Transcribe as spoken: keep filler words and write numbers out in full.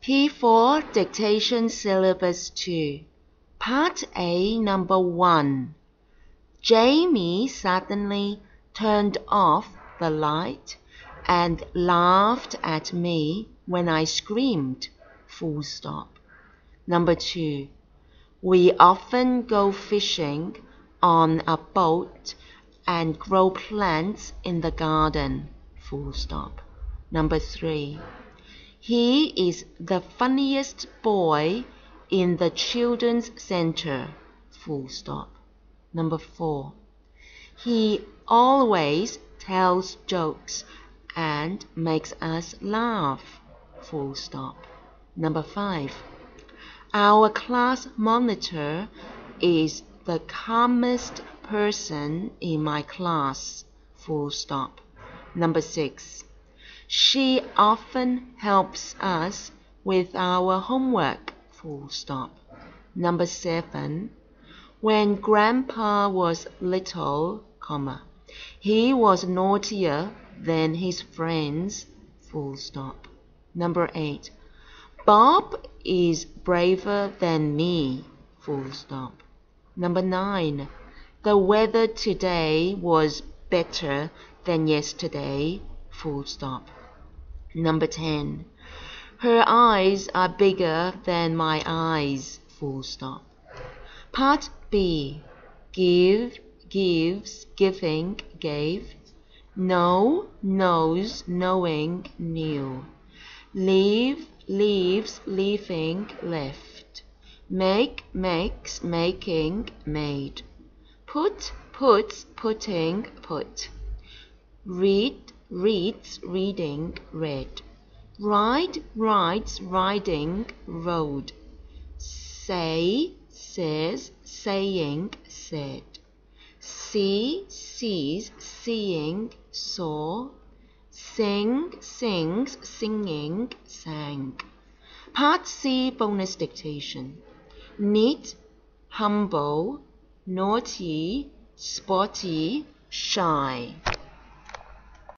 P four Dictation Syllabus two. Part A, Number one. Jamie suddenly turned off the light and laughed at me when I screamed. Full stop. Number two. We often go fishing on a boat and grow plants in the garden. Full stop. Number three. He is the funniest boy in the children's center. Full stop. Number four. He always tells jokes and makes us laugh. Full stop. Number five. Our class monitor is the calmest person in my class. Full stop. Number six. She often helps us with our homework. Full stop. Number seven. When Grandpa was little, comma, he was naughtier than his friends. Full stop. Number eight. Bob is braver than me. Full stop. Number nine. The weather today was better than yesterday. Full stop. Number ten. Her eyes are bigger than my eyes. Full stop. Part B. Give, gives, giving, gave. Know, knows, knowing, knew. Leave, leaves, leaving, left. Make, makes, making, made. Put, puts, putting, put. Read, reads, reading, read. Ride, rides, riding, rode. Say, says, saying, said. See, sees, seeing, saw. Sing, sings, singing, sang. Part C Bonus Dictation. Neat, humble, naughty, sporty, shy.